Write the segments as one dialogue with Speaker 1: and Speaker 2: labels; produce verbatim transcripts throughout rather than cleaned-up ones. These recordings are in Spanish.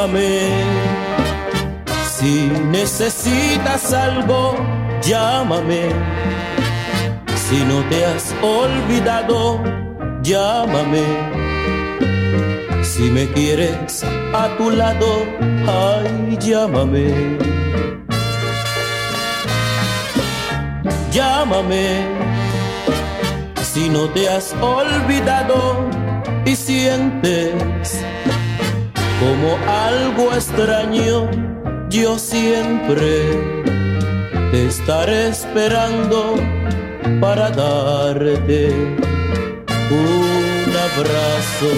Speaker 1: Llámame, si necesitas algo, llámame. Si no te has olvidado, llámame. Si me quieres a tu lado, ay, llámame. Llámame, si no te has olvidado y sientes como algo extraño, yo siempre te estaré esperando para darte un abrazo.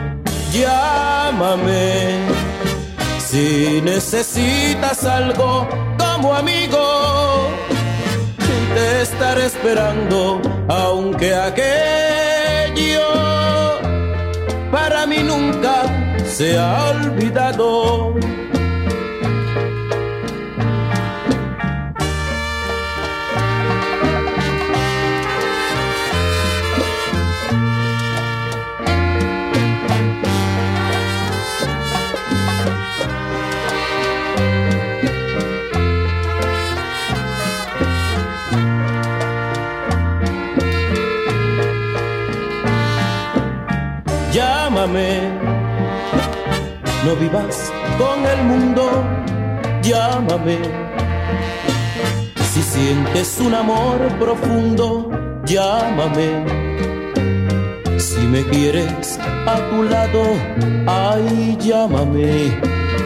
Speaker 1: Llámame si necesitas algo como amigo, y te estaré esperando, aunque aquello para mí nunca se ha olvidado. Llámame, no vivas con el mundo, llámame. Si sientes un amor profundo, llámame. Si me quieres a tu lado, ay, llámame.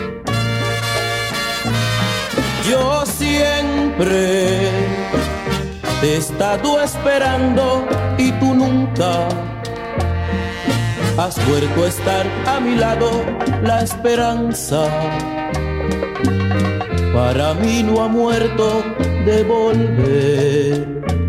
Speaker 1: Yo siempre te he estado esperando y tú nunca has vuelto a estar a mi lado. La esperanza para mí no ha muerto de volver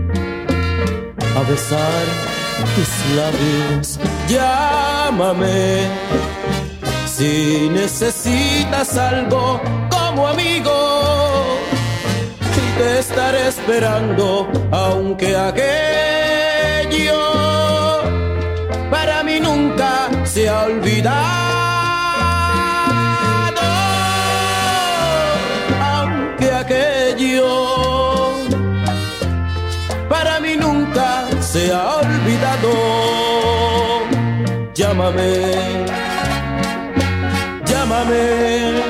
Speaker 1: a besar tus labios. Llámame si necesitas algo como amigo, y te estaré esperando, aunque aquello para mí nunca se ha olvidado, aunque aquello para mí nunca se ha olvidado. Llámame, llámame.